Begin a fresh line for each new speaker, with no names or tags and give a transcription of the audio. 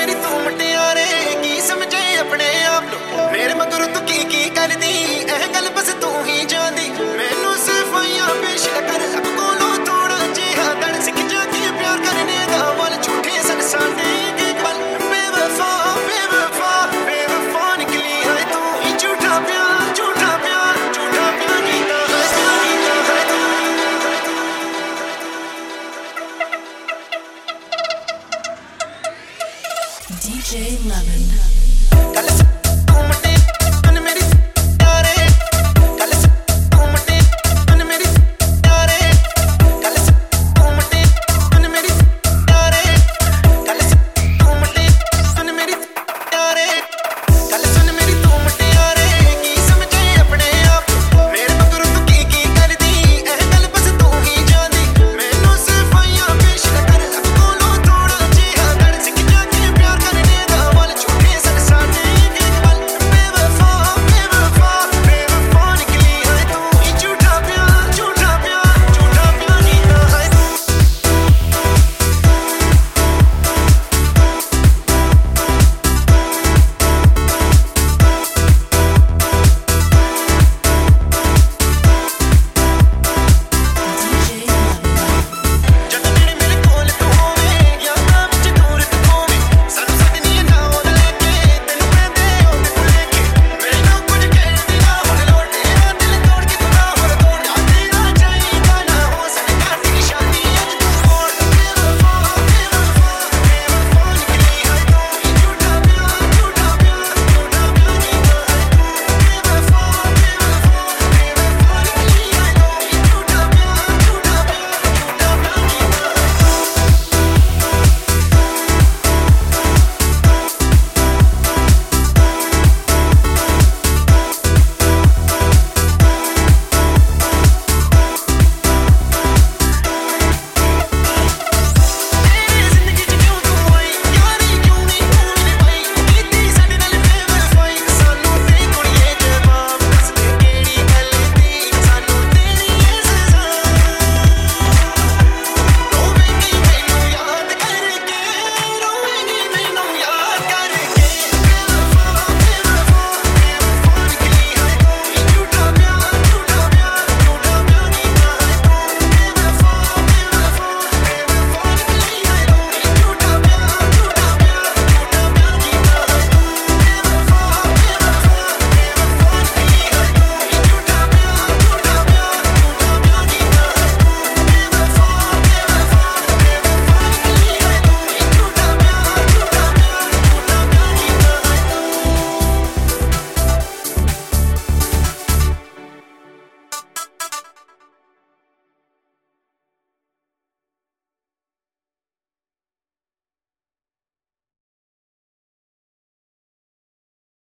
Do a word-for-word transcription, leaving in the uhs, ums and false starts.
मेरी तू मुटियारे की समझे अपने आप नु मेरे मगर तू की की कर दी एह गल बस तू ही जानदी मैनू सफाइयां पेश कर अब कोलो थोड़ा जिहा दड़ सिख जाके प्यार करने दा वाल झूठे सन साडे के गल बेवफा बेवफा बेवफा निकली है तू ही झूठा प्यार झूठा प्यार झूठा प्यार कीता है तू
D J Lemon.